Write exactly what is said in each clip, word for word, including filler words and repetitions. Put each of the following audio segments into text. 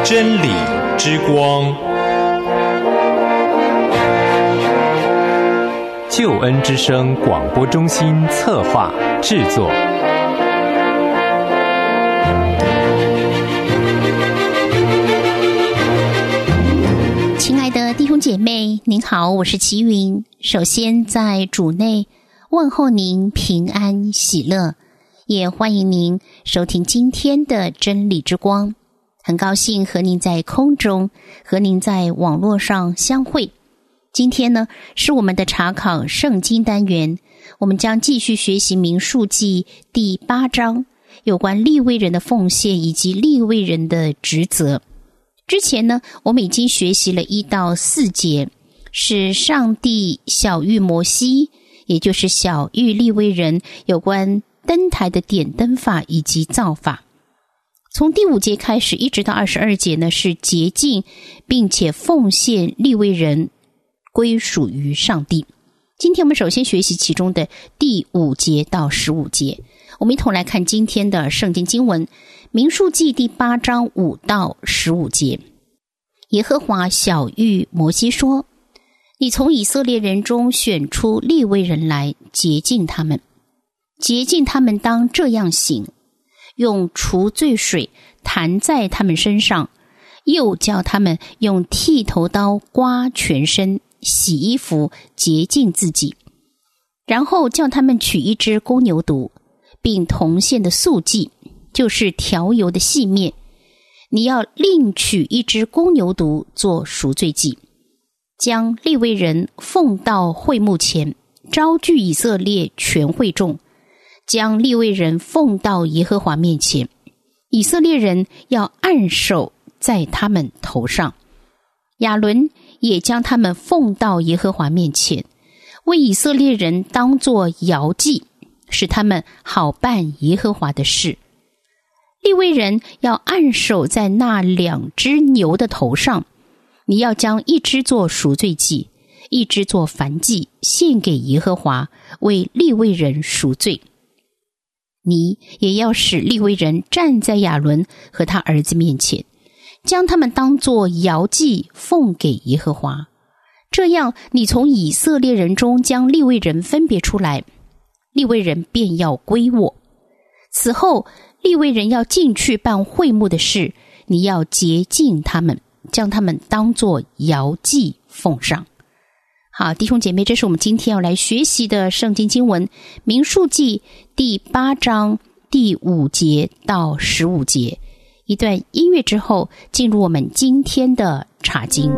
真理之光，救恩之声广播中心策划制作。 亲爱的弟兄姐妹，您好，我是齐云。首先在主内问候您平安喜乐，也欢迎您收听今天的真理之光。很高兴和您在空中，和您在网络上相会。今天呢，是我们的查考圣经单元，我们将继续学习民数记第八章，有关利未人的奉献以及利未人的职责。之前呢，我们已经学习了一到四节，是上帝晓谕摩西，也就是晓谕利未人有关灯台的点灯法以及造法。从第五节开始一直到二十二节呢，是洁净并且奉献利未人归属于上帝。今天我们首先学习其中的第五节到十五节，我们一同来看今天的圣经经文，民数记第八章五到十五节。耶和华晓谕摩西说，你从以色列人中选出利未人来，洁净他们。洁净他们当这样行，用除罪水弹在他们身上，又叫他们用剃头刀刮全身，洗衣服，洁净自己。然后叫他们取一只公牛犊，并同献的素祭，就是调油的细面。你要另取一只公牛犊做赎罪祭，将利未人奉到会幕前，招聚以色列全会众，将利未人奉到耶和华面前。以色列人要按手在他们头上，亚伦也将他们奉到耶和华面前，为以色列人当作摇祭，使他们好办耶和华的事。利未人要按手在那两只牛的头上，你要将一只做赎罪祭，一只做燔祭，献给耶和华，为利未人赎罪。你也要使利未人站在亚伦和他儿子面前，将他们当作摇祭奉给耶和华。这样，你从以色列人中将利未人分别出来，利未人便要归我。此后，利未人要进去办会幕的事，你要洁净他们，将他们当作摇祭奉上。好，弟兄姐妹，这是我们今天要来学习的圣经经文，民数记第八章第五节到十五节。一段音乐之后，进入我们今天的查经。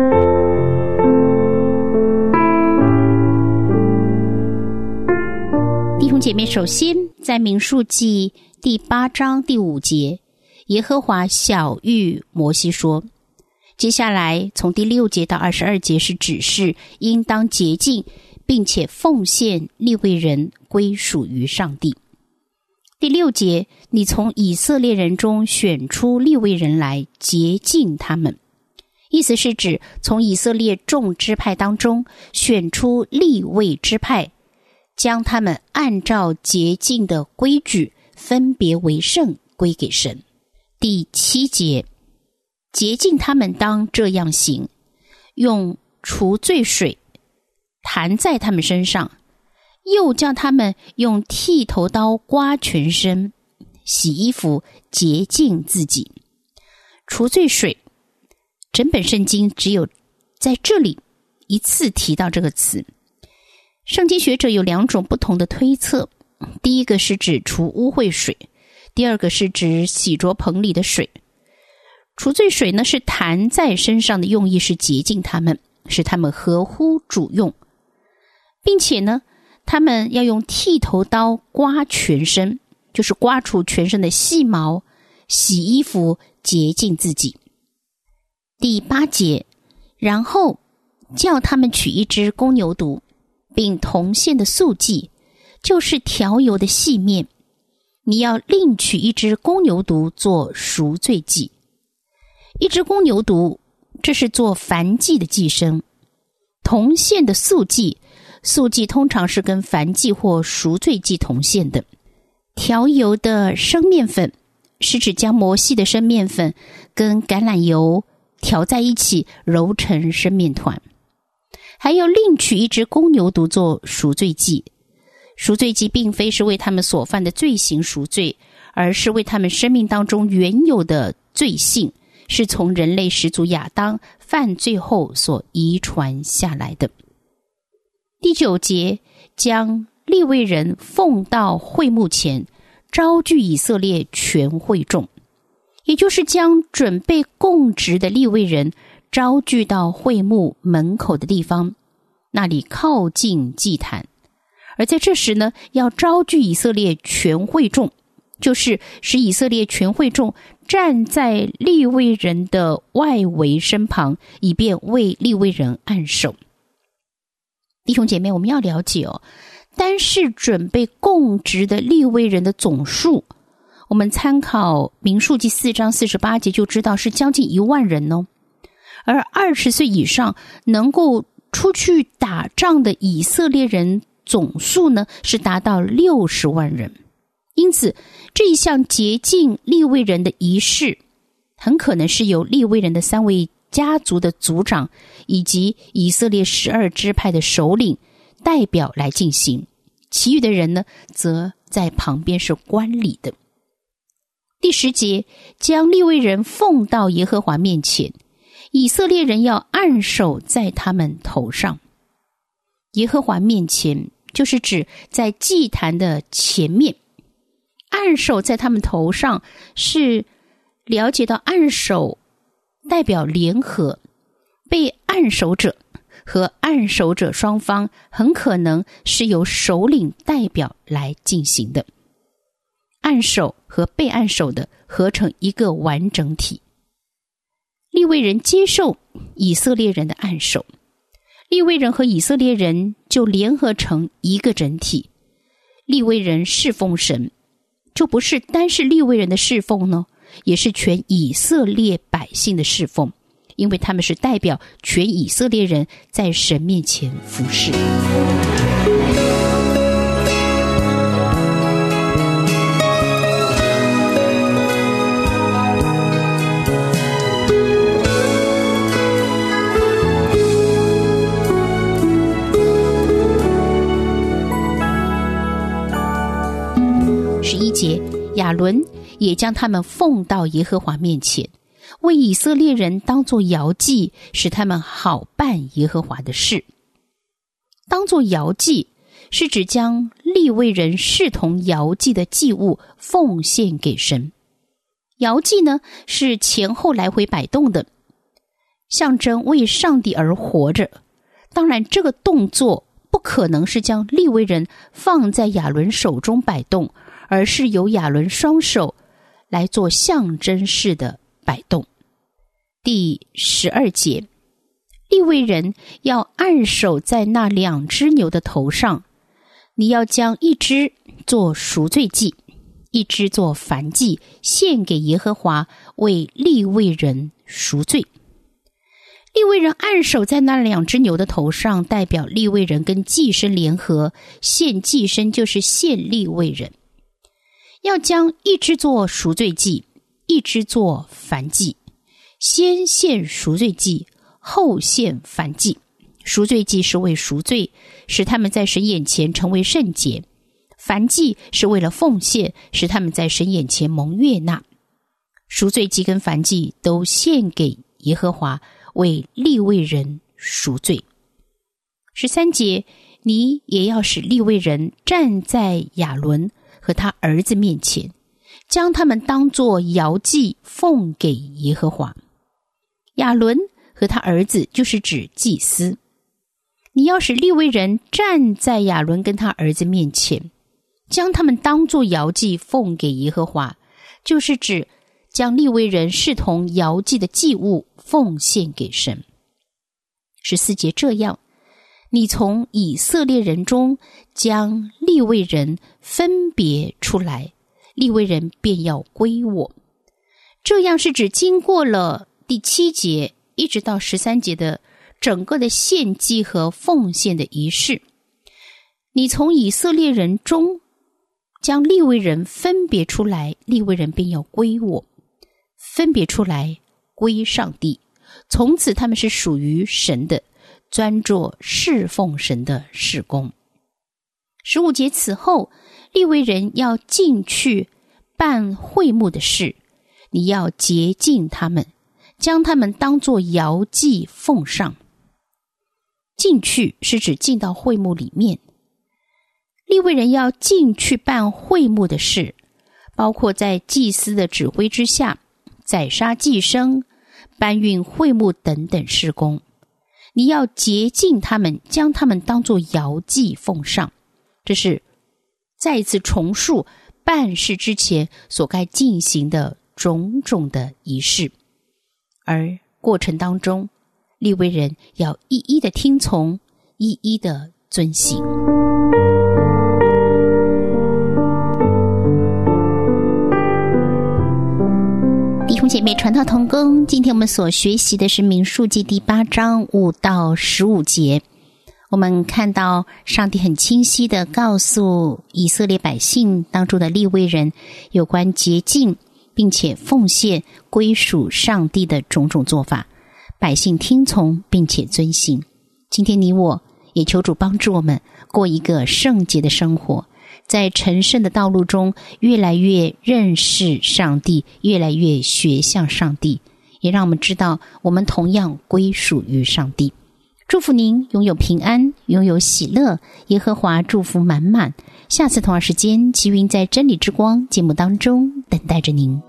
弟兄姐妹，首先在民数记第八章第五节，耶和华晓谕摩西说，接下来从第六节到二十二节是指示应当洁净并且奉献利未人归属于上帝。第六节，你从以色列人中选出利未人来，洁净他们，意思是指从以色列众支派当中选出利未支派，将他们按照洁净的规矩分别为圣，归给神。第七节，洁净他们当这样行，用除罪水弹在他们身上，又叫他们用剃头刀刮全身，洗衣服，洁净自己。除罪水，整本圣经只有在这里一次提到这个词。圣经学者有两种不同的推测，第一个是指除污秽水，第二个是指洗濯棚里的水。除罪水呢，是弹在身上的用意是洁净他们，使他们合乎主用，并且呢，他们要用剃头刀刮全身，就是刮除全身的细毛，洗衣服，洁净自己。第八节，然后叫他们取一只公牛犊，并同献的素祭，就是调油的细面。你要另取一只公牛犊做赎罪祭。一只公牛犊，这是做燔祭的祭牲。同献的素祭，素祭通常是跟燔祭或赎罪祭同献的。调油的生面粉是指将磨细的生面粉跟橄榄油调在一起，揉成生面团。还要另取一只公牛犊做赎罪祭。赎罪祭并非是为他们所犯的罪行赎罪，而是为他们生命当中原有的罪性，是从人类始祖亚当犯罪后所遗传下来的。第九节，将利未人奉到会幕前，招聚以色列全会众，也就是将准备供职的利未人招聚到会幕门口的地方，那里靠近祭坛。而在这时呢，要招聚以色列全会众，就是使以色列全会众站在利未人的外围身旁，以便为利未人按手。弟兄姐妹，我们要了解哦，单是准备供职的利未人的总数，我们参考民数记四章四十八节就知道是将近一万人哦。而二十岁以上能够出去打仗的以色列人总数呢，是达到六十万人。因此，这一项洁净利未人的仪式，很可能是由利未人的三位家族的族长以及以色列十二支派的首领代表来进行，其余的人呢，则在旁边是观礼的。第十节，将利未人奉到耶和华面前，以色列人要按手在他们头上。耶和华面前就是指在祭坛的前面，按手在他们头上，是了解到按手代表联合，被按手者和按手者双方很可能是由首领代表来进行的，按手和被按手的合成一个完整体。利未人接受以色列人的按手，利未人和以色列人就联合成一个整体。利未人侍奉神，就不是单是利未人的侍奉呢，也是全以色列百姓的侍奉，因为他们是代表全以色列人在神面前服侍。十一节，亚伦也将他们奉到耶和华面前，为以色列人当作摇祭，使他们好办耶和华的事。当作摇祭是指将利未人视同摇祭的祭物奉献给神。摇祭呢，是前后来回摆动的，象征为上帝而活着。当然，这个动作不可能是将利未人放在亚伦手中摆动，而是由亚伦双手来做象征式的摆动。第十二节，利未人要按手在那两只牛的头上，你要将一只做赎罪祭，一只做燔祭，献给耶和华，为利未人赎罪。利未人按手在那两只牛的头上，代表利未人跟祭牲联合，献祭牲就是献利未人。要将一只做赎罪祭，一只做燔祭，先献赎罪祭，后献燔祭。赎罪祭是为赎罪，使他们在神眼前成为圣洁；燔祭是为了奉献，使他们在神眼前蒙悦纳。赎罪祭跟燔祭都献给耶和华，为利未人赎罪。十三节，你也要使利未人站在亚伦和他儿子面前，将他们当作摇祭奉给耶和华。亚伦和他儿子就是指祭司。你要使利未人站在亚伦跟他儿子面前，将他们当作摇祭奉给耶和华，就是指将利未人视同摇祭的祭物奉献给神。十四节，这样你从以色列人中将利未人分别出来，利未人便要归我。这样是指经过了第七节一直到十三节的整个的献祭和奉献的仪式。你从以色列人中将利未人分别出来，利未人便要归我，分别出来归上帝。从此他们是属于神的，专做侍奉神的事工。十五节此后，利未人要进去办会幕的事，你要洁净他们，将他们当作摇祭奉上。进去是指进到会幕里面，利未人要进去办会幕的事，包括在祭司的指挥之下宰杀祭牲、搬运会幕等等事工。你要洁净他们，将他们当作摇祭奉上。这是再一次重述办事之前所该进行的种种的仪式，而过程当中利未人要一一的听从，一一的遵行。弟兄姐妹，传道同工，今天我们所学习的是民数记第八章五到十五节。我们看到上帝很清晰地告诉以色列百姓当中的利未人有关洁净并且奉献归属上帝的种种做法，百姓听从并且遵行。今天你我也求主帮助我们过一个圣洁的生活，在成圣的道路中越来越认识上帝，越来越学像上帝，也让我们知道我们同样归属于上帝。祝福您拥有平安，拥有喜乐，耶和华祝福满满。下次同样时间，齐云在真理之光节目当中等待着您。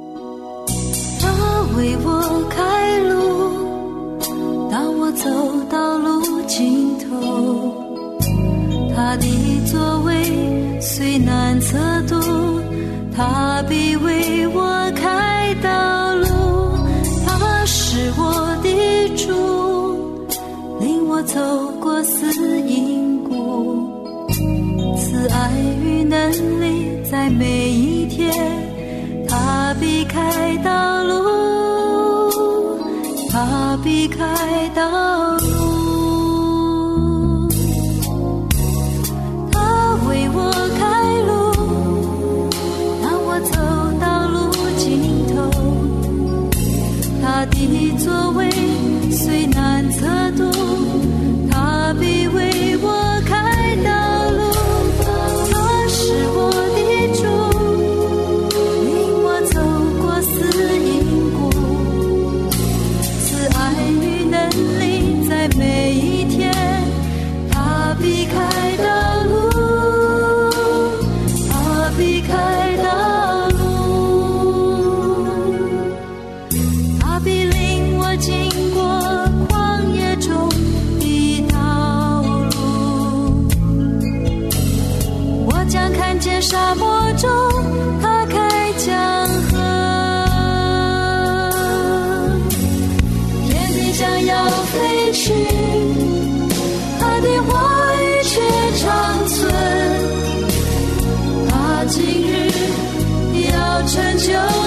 他为我开路，当我走到路尽头，他的座位虽难测度，他必为我开道路。他是我的主，领我走过死荫谷，慈爱与能力在每一天，他必开道路，他必开道路。他为我开路，当我走到路尽头，他的座位虽难测度，他必为我开道路。他是我的主，领我走过死荫谷，慈爱与能力在每一天，他必开道路，他必开道路。他必领我经过旷野中的道路，我将看见沙漠中他开江河，天地将要废去，他的话语却长存，他今日要成就